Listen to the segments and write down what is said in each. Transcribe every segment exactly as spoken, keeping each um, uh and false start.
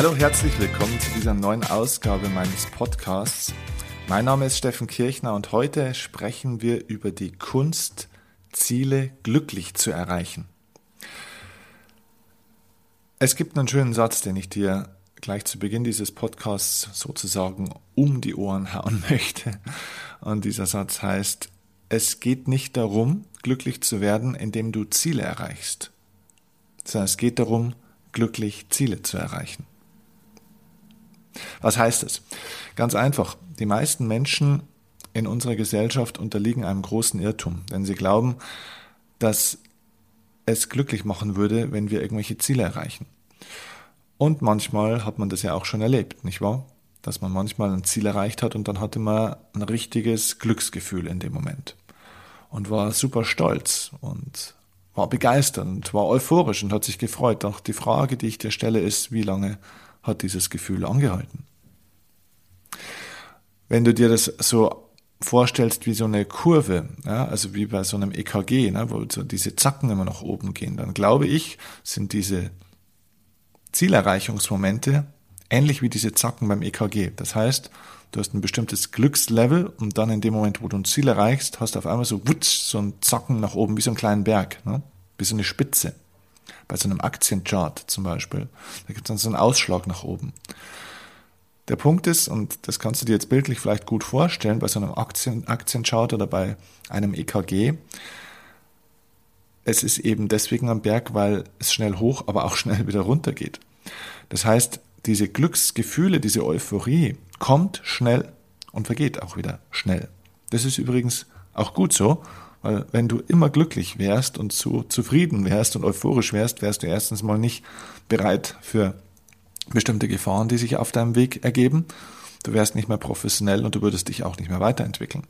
Hallo, herzlich willkommen zu dieser neuen Ausgabe meines Podcasts. Mein Name ist Steffen Kirchner und heute sprechen wir über die Kunst, Ziele glücklich zu erreichen. Es gibt einen schönen Satz, den ich dir gleich zu Beginn dieses Podcasts sozusagen um die Ohren hauen möchte. Und dieser Satz heißt: Es geht nicht darum, glücklich zu werden, indem du Ziele erreichst, sondern es geht darum, glücklich Ziele zu erreichen. Was heißt das? Ganz einfach. Die meisten Menschen in unserer Gesellschaft unterliegen einem großen Irrtum, denn sie glauben, dass es glücklich machen würde, wenn wir irgendwelche Ziele erreichen. Und manchmal hat man das ja auch schon erlebt, nicht wahr? Dass man manchmal ein Ziel erreicht hat und dann hatte man ein richtiges Glücksgefühl in dem Moment und war super stolz und war begeistert und war euphorisch und hat sich gefreut. Doch die Frage, die ich dir stelle, ist, wie lange hat dieses Gefühl angehalten? Wenn du dir das so vorstellst wie so eine Kurve, ja, also wie bei so einem E K G, ne, wo so diese Zacken immer nach oben gehen, dann glaube ich, sind diese Zielerreichungsmomente ähnlich wie diese Zacken beim E K G. Das heißt, du hast ein bestimmtes Glückslevel und dann in dem Moment, wo du ein Ziel erreichst, hast du auf einmal so wutsch, so einen Zacken nach oben, wie so einen kleinen Berg, ne, wie so eine Spitze. Bei so einem Aktienchart zum Beispiel. Da gibt es dann so einen Ausschlag nach oben. Der Punkt ist, und das kannst du dir jetzt bildlich vielleicht gut vorstellen, bei so einem Aktien, Aktienchart oder bei einem E K G, es ist eben deswegen am Berg, weil es schnell hoch, aber auch schnell wieder runter geht. Das heißt, diese Glücksgefühle, diese Euphorie kommt schnell und vergeht auch wieder schnell. Das ist übrigens auch gut so, weil wenn du immer glücklich wärst und so zufrieden wärst und euphorisch wärst, wärst du erstens mal nicht bereit für bestimmte Gefahren, die sich auf deinem Weg ergeben. Du wärst nicht mehr professionell und du würdest dich auch nicht mehr weiterentwickeln.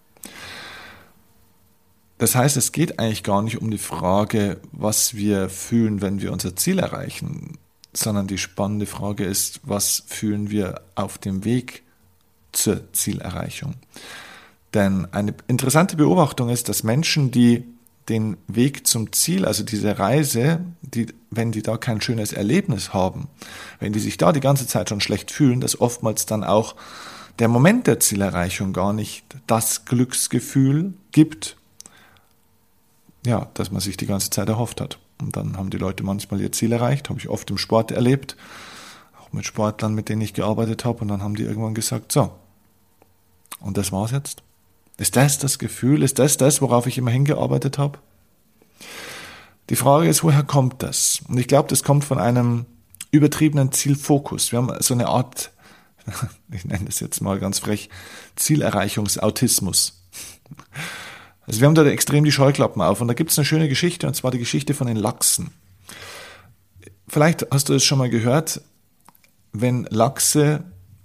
Das heißt, es geht eigentlich gar nicht um die Frage, was wir fühlen, wenn wir unser Ziel erreichen, sondern die spannende Frage ist, was fühlen wir auf dem Weg zur Zielerreichung? Denn eine interessante Beobachtung ist, dass Menschen, die den Weg zum Ziel, also diese Reise, die, wenn die da kein schönes Erlebnis haben, wenn die sich da die ganze Zeit schon schlecht fühlen, dass oftmals dann auch der Moment der Zielerreichung gar nicht das Glücksgefühl gibt, ja, dass man sich die ganze Zeit erhofft hat. Und dann haben die Leute manchmal ihr Ziel erreicht, habe ich oft im Sport erlebt, auch mit Sportlern, mit denen ich gearbeitet habe, und dann haben die irgendwann gesagt, so, und das war's jetzt? Ist das das Gefühl? Ist das das, worauf ich immer hingearbeitet habe? Die Frage ist, woher kommt das? Und ich glaube, das kommt von einem übertriebenen Zielfokus. Wir haben so eine Art, ich nenne das jetzt mal ganz frech, Zielerreichungsautismus. Also wir haben da extrem die Scheuklappen auf und da gibt es eine schöne Geschichte, und zwar die Geschichte von den Lachsen. Vielleicht hast du es schon mal gehört, wenn Lachse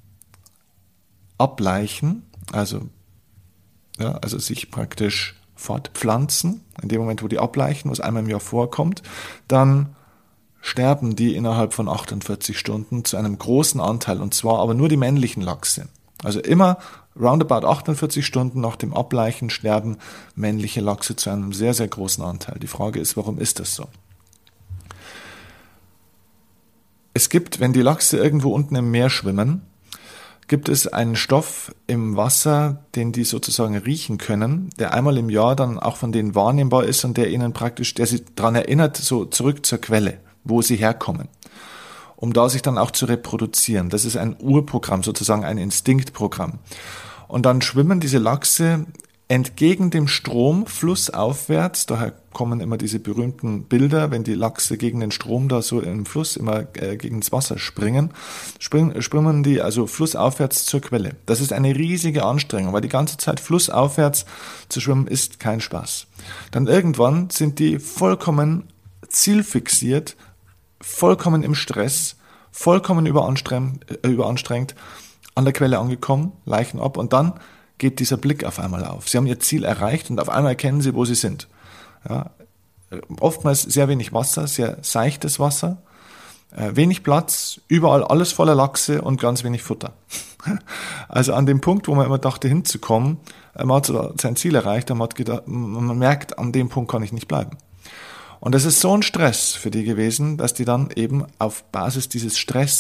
ableichen, also Ja, also sich praktisch fortpflanzen, in dem Moment, wo die ableichen, was einmal im Jahr vorkommt, dann sterben die innerhalb von achtundvierzig Stunden zu einem großen Anteil, und zwar aber nur die männlichen Lachse. Also immer roundabout achtundvierzig Stunden nach dem Ableichen sterben männliche Lachse zu einem sehr, sehr großen Anteil. Die Frage ist, warum ist das so? Es gibt, wenn die Lachse irgendwo unten im Meer schwimmen, gibt es einen Stoff im Wasser, den die sozusagen riechen können, der einmal im Jahr dann auch von denen wahrnehmbar ist und der ihnen praktisch, der sie daran erinnert, so zurück zur Quelle, wo sie herkommen, um da sich dann auch zu reproduzieren. Das ist ein Urprogramm, sozusagen ein Instinktprogramm. Und dann schwimmen diese Lachse entgegen dem Strom, flussaufwärts, daher kommen immer diese berühmten Bilder, wenn die Lachse gegen den Strom da so im Fluss immer äh, gegen das Wasser springen, springen, springen die also flussaufwärts zur Quelle. Das ist eine riesige Anstrengung, weil die ganze Zeit flussaufwärts zu schwimmen ist kein Spaß. Dann irgendwann sind die vollkommen zielfixiert, vollkommen im Stress, vollkommen überanstrengt, äh, überanstrengt an der Quelle angekommen, Leichen ab, und dann geht dieser Blick auf einmal auf. Sie haben ihr Ziel erreicht und auf einmal erkennen sie, wo sie sind. Ja, oftmals sehr wenig Wasser, sehr seichtes Wasser, äh, wenig Platz, überall alles voller Lachse und ganz wenig Futter. Also an dem Punkt, wo man immer dachte hinzukommen, äh, man hat sein Ziel erreicht, man hat gedacht, man merkt, an dem Punkt kann ich nicht bleiben. Und das ist so ein Stress für die gewesen, dass die dann eben auf Basis dieses Stress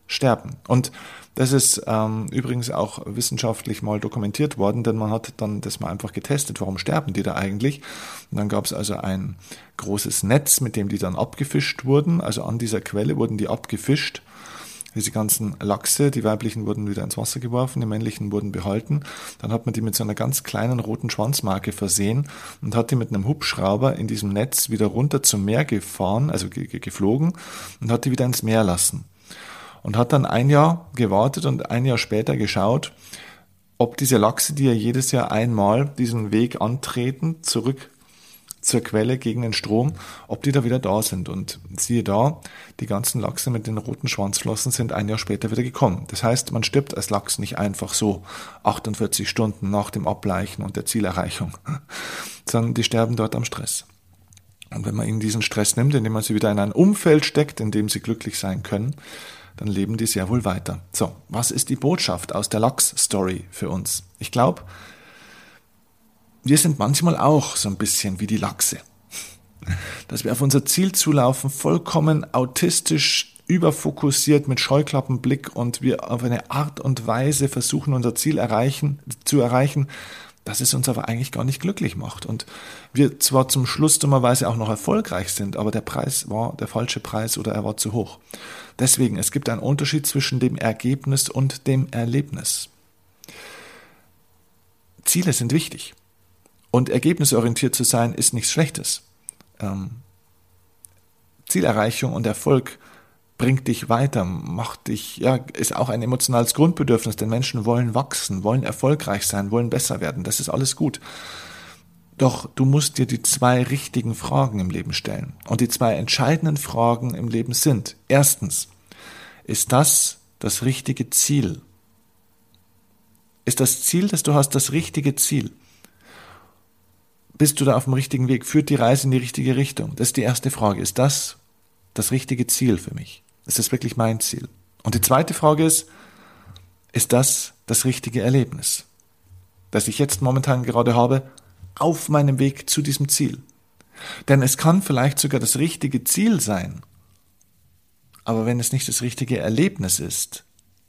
sterben. Und das ist ähm, übrigens auch wissenschaftlich mal dokumentiert worden, denn man hat dann das mal einfach getestet, warum sterben die da eigentlich? Und dann gab es also ein großes Netz, mit dem die dann abgefischt wurden. Also an dieser Quelle wurden die abgefischt. Diese ganzen Lachse, die weiblichen wurden wieder ins Wasser geworfen, die männlichen wurden behalten. Dann hat man die mit so einer ganz kleinen roten Schwanzmarke versehen und hat die mit einem Hubschrauber in diesem Netz wieder runter zum Meer gefahren, also ge- ge- geflogen und hat die wieder ins Meer lassen. Und hat dann ein Jahr gewartet und ein Jahr später geschaut, ob diese Lachse, die ja jedes Jahr einmal diesen Weg antreten, zurück zur Quelle gegen den Strom, ob die da wieder da sind. Und siehe da, die ganzen Lachse mit den roten Schwanzflossen sind ein Jahr später wieder gekommen. Das heißt, man stirbt als Lachs nicht einfach so achtundvierzig Stunden nach dem Ableichen und der Zielerreichung, sondern die sterben dort am Stress. Und wenn man ihnen diesen Stress nimmt, indem man sie wieder in ein Umfeld steckt, in dem sie glücklich sein können, dann leben die sehr wohl weiter. So, was ist die Botschaft aus der Lachs-Story für uns? Ich glaube, wir sind manchmal auch so ein bisschen wie die Lachse. Dass wir auf unser Ziel zulaufen, vollkommen autistisch, überfokussiert mit Scheuklappenblick und wir auf eine Art und Weise versuchen, unser Ziel erreichen, zu erreichen, dass es uns aber eigentlich gar nicht glücklich macht. Und wir zwar zum Schluss dummerweise auch noch erfolgreich sind, aber der Preis war der falsche Preis oder er war zu hoch. Deswegen, es gibt einen Unterschied zwischen dem Ergebnis und dem Erlebnis. Ziele sind wichtig. Und ergebnisorientiert zu sein, ist nichts Schlechtes. Ähm, Zielerreichung und Erfolg bringt dich weiter, macht dich, ja, ist auch ein emotionales Grundbedürfnis, denn Menschen wollen wachsen, wollen erfolgreich sein, wollen besser werden. Das ist alles gut. Doch du musst dir die zwei richtigen Fragen im Leben stellen. Und die zwei entscheidenden Fragen im Leben sind: Erstens, ist das das richtige Ziel? Ist das Ziel, das du hast, das richtige Ziel? Bist du da auf dem richtigen Weg? Führt die Reise in die richtige Richtung? Das ist die erste Frage. Ist das das richtige Ziel für mich? Ist das wirklich mein Ziel? Und die zweite Frage ist, ist das das richtige Erlebnis, das ich jetzt momentan gerade habe, auf meinem Weg zu diesem Ziel? Denn es kann vielleicht sogar das richtige Ziel sein, aber wenn es nicht das richtige Erlebnis ist,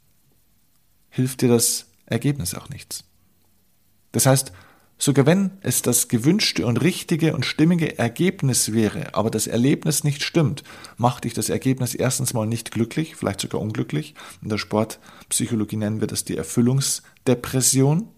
hilft dir das Ergebnis auch nichts. Das heißt, sogar wenn es das gewünschte und richtige und stimmige Ergebnis wäre, aber das Erlebnis nicht stimmt, macht dich das Ergebnis erstens mal nicht glücklich, vielleicht sogar unglücklich. In der Sportpsychologie nennen wir das die Erfüllungsdepression.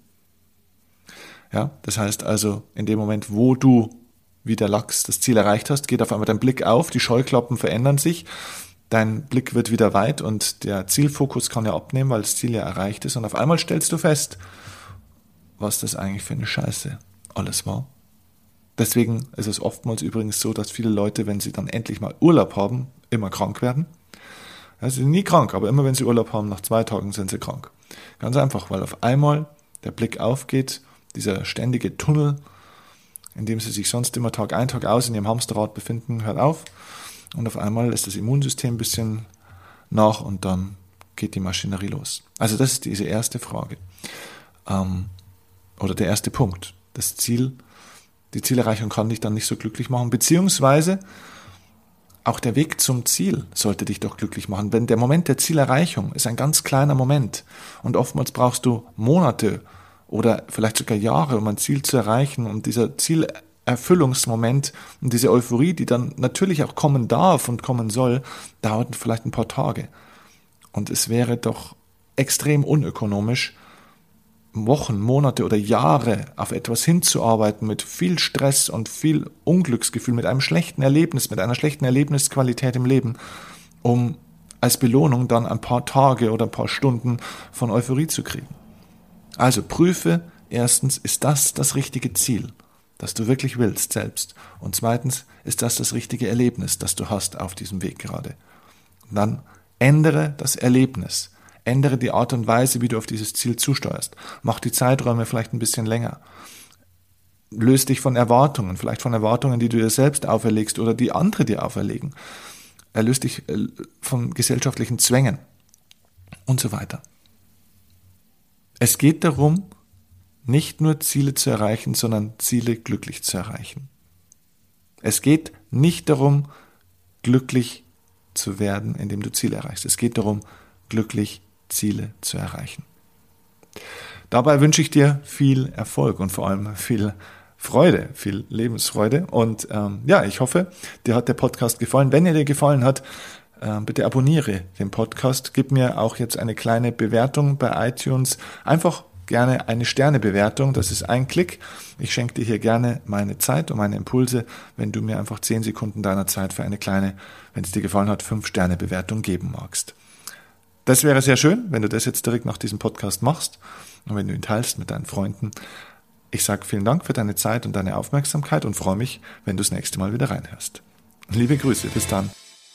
Ja, das heißt also, in dem Moment, wo du wie der Lachs das Ziel erreicht hast, geht auf einmal dein Blick auf, die Scheuklappen verändern sich, dein Blick wird wieder weit und der Zielfokus kann ja abnehmen, weil das Ziel ja erreicht ist und auf einmal stellst du fest, was das eigentlich für eine Scheiße alles war. Deswegen ist es oftmals übrigens so, dass viele Leute, wenn sie dann endlich mal Urlaub haben, immer krank werden. Ja, sie sind nie krank, aber immer wenn sie Urlaub haben, nach zwei Tagen sind sie krank. Ganz einfach, weil auf einmal der Blick aufgeht, dieser ständige Tunnel, in dem sie sich sonst immer Tag ein, Tag aus in ihrem Hamsterrad befinden, hört auf und auf einmal ist das Immunsystem ein bisschen nach und dann geht die Maschinerie los. Also das ist diese erste Frage. Ähm, Oder der erste Punkt. Das Ziel, die Zielerreichung kann dich dann nicht so glücklich machen, beziehungsweise auch der Weg zum Ziel sollte dich doch glücklich machen. Denn der Moment der Zielerreichung ist ein ganz kleiner Moment und oftmals brauchst du Monate oder vielleicht sogar Jahre, um ein Ziel zu erreichen. Und dieser Zielerfüllungsmoment und diese Euphorie, die dann natürlich auch kommen darf und kommen soll, dauert vielleicht ein paar Tage. Und es wäre doch extrem unökonomisch, Wochen, Monate oder Jahre auf etwas hinzuarbeiten mit viel Stress und viel Unglücksgefühl, mit einem schlechten Erlebnis, mit einer schlechten Erlebnisqualität im Leben, um als Belohnung dann ein paar Tage oder ein paar Stunden von Euphorie zu kriegen. Also prüfe erstens, ist das das richtige Ziel, das du wirklich willst selbst? Und zweitens, ist das das richtige Erlebnis, das du hast auf diesem Weg gerade? Und dann ändere das Erlebnis. Ändere die Art und Weise, wie du auf dieses Ziel zusteuerst. Mach die Zeiträume vielleicht ein bisschen länger. Löse dich von Erwartungen, vielleicht von Erwartungen, die du dir selbst auferlegst oder die andere dir auferlegen. Erlöse dich von gesellschaftlichen Zwängen und so weiter. Es geht darum, nicht nur Ziele zu erreichen, sondern Ziele glücklich zu erreichen. Es geht nicht darum, glücklich zu werden, indem du Ziele erreichst. Es geht darum, glücklich Ziele zu erreichen. Dabei wünsche ich dir viel Erfolg und vor allem viel Freude, viel Lebensfreude. Und ähm, ja, ich hoffe, dir hat der Podcast gefallen. Wenn er dir gefallen hat, äh, bitte abonniere den Podcast. Gib mir auch jetzt eine kleine Bewertung bei iTunes. Einfach gerne eine Sternebewertung. Das ist ein Klick. Ich schenke dir hier gerne meine Zeit und meine Impulse, wenn du mir einfach zehn Sekunden deiner Zeit für eine kleine, wenn es dir gefallen hat, fünf Sterne Bewertung geben magst. Das wäre sehr schön, wenn du das jetzt direkt nach diesem Podcast machst und wenn du ihn teilst mit deinen Freunden. Ich sage vielen Dank für deine Zeit und deine Aufmerksamkeit und freue mich, wenn du das nächste Mal wieder reinhörst. Liebe Grüße, bis dann.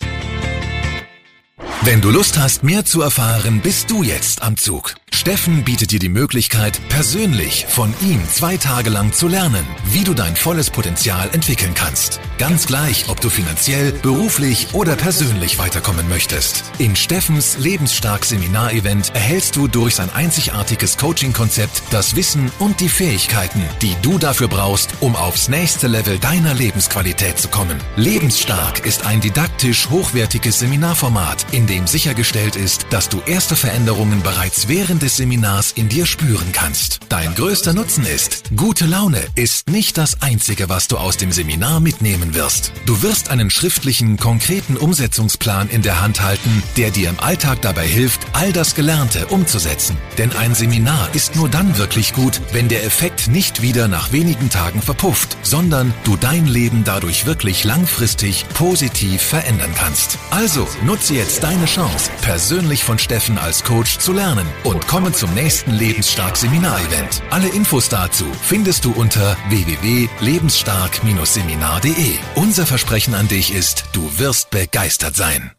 Wenn du Lust hast, mehr zu erfahren, bist du jetzt am Zug. Steffen bietet dir die Möglichkeit, persönlich von ihm zwei Tage lang zu lernen, wie du dein volles Potenzial entwickeln kannst. Ganz gleich, ob du finanziell, beruflich oder persönlich weiterkommen möchtest. In Steffens Lebensstark-Seminar-Event erhältst du durch sein einzigartiges Coaching-Konzept das Wissen und die Fähigkeiten, die du dafür brauchst, um aufs nächste Level deiner Lebensqualität zu kommen. Lebensstark ist ein didaktisch hochwertiges Seminarformat, in dem sichergestellt ist, dass du erste Veränderungen bereits während des Seminars in dir spüren kannst. Dein größter Nutzen ist, gute Laune ist nicht das Einzige, was du aus dem Seminar mitnehmen wirst. Du wirst einen schriftlichen, konkreten Umsetzungsplan in der Hand halten, der dir im Alltag dabei hilft, all das Gelernte umzusetzen. Denn ein Seminar ist nur dann wirklich gut, wenn der Effekt nicht wieder nach wenigen Tagen verpufft, sondern du dein Leben dadurch wirklich langfristig positiv verändern kannst. Also nutze jetzt deine Chance, persönlich von Steffen als Coach zu lernen und komm zum nächsten Lebensstark-Seminar-Event. Alle Infos dazu findest du unter w w w punkt lebensstark Bindestrich seminar punkt de. Unser Versprechen an dich ist, du wirst begeistert sein.